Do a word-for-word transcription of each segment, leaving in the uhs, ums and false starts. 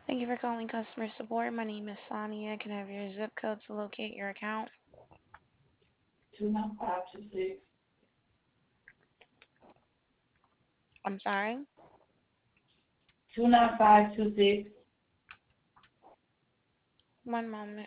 Thank you for calling customer support. My name is Sonia. Can I have your zip code to locate your account? two nine five two six. I'm sorry. Two nine five two six. One moment.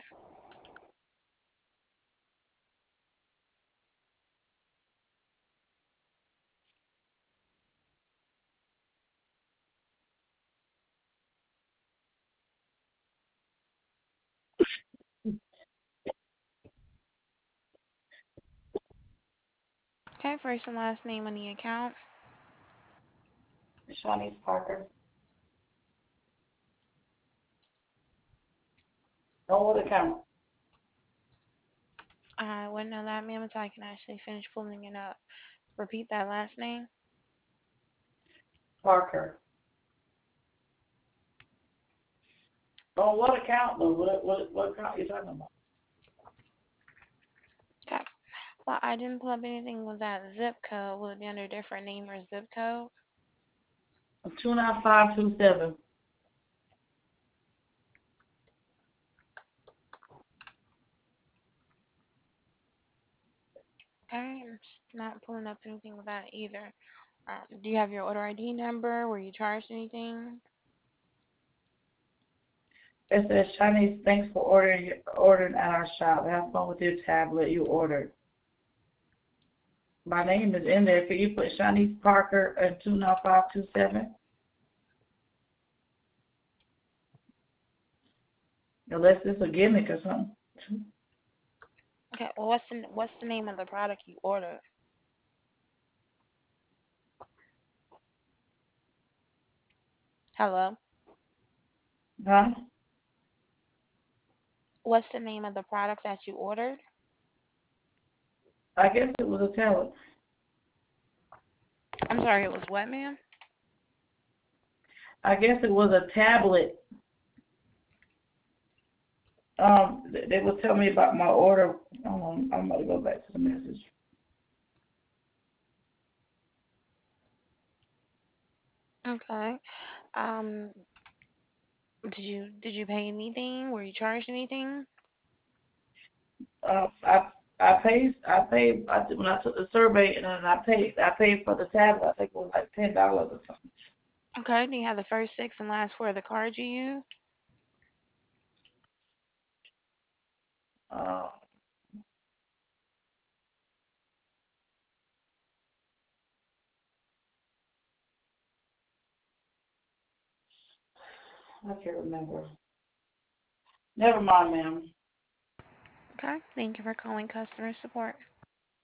Okay, first and last name on the account. Shawnee's Parker. Don't hold account. I wouldn't know that, ma'am, until I can actually finish pulling it up. Repeat that last name. Parker. On what account though? What what what account you talking about? Okay. Well, I didn't pull up anything with that zip code. Will it be under a different name or zip code? Two nine five two seven. Okay, I'm just not pulling up anything with that either. Um, do you have your order I D number? Were you charged anything? It says Chinese, thanks for ordering ordering at our shop. Have fun with your tablet you ordered. My name is in there. Can you put Chinese Parker and two nine five two seven? Unless it's a gimmick or something. Okay. Well, what's the what's the name of the product you ordered? Hello. Huh? What's the name of the product that you ordered? I guess it was a tablet. I'm sorry, it was what, ma'am? I guess it was a tablet. Um, they, they will tell me about my order. Um, I'm gonna go back to the message. Okay. Um, did you did you pay anything? Were you charged anything? Uh, I I paid I paid I, when I took the survey and then I paid I paid for the tablet. I think it was like ten dollars or something. Okay. Do you have the first six and last four of the card you used? Uh, I can't remember. Never mind, ma'am. Okay. Thank you for calling customer support.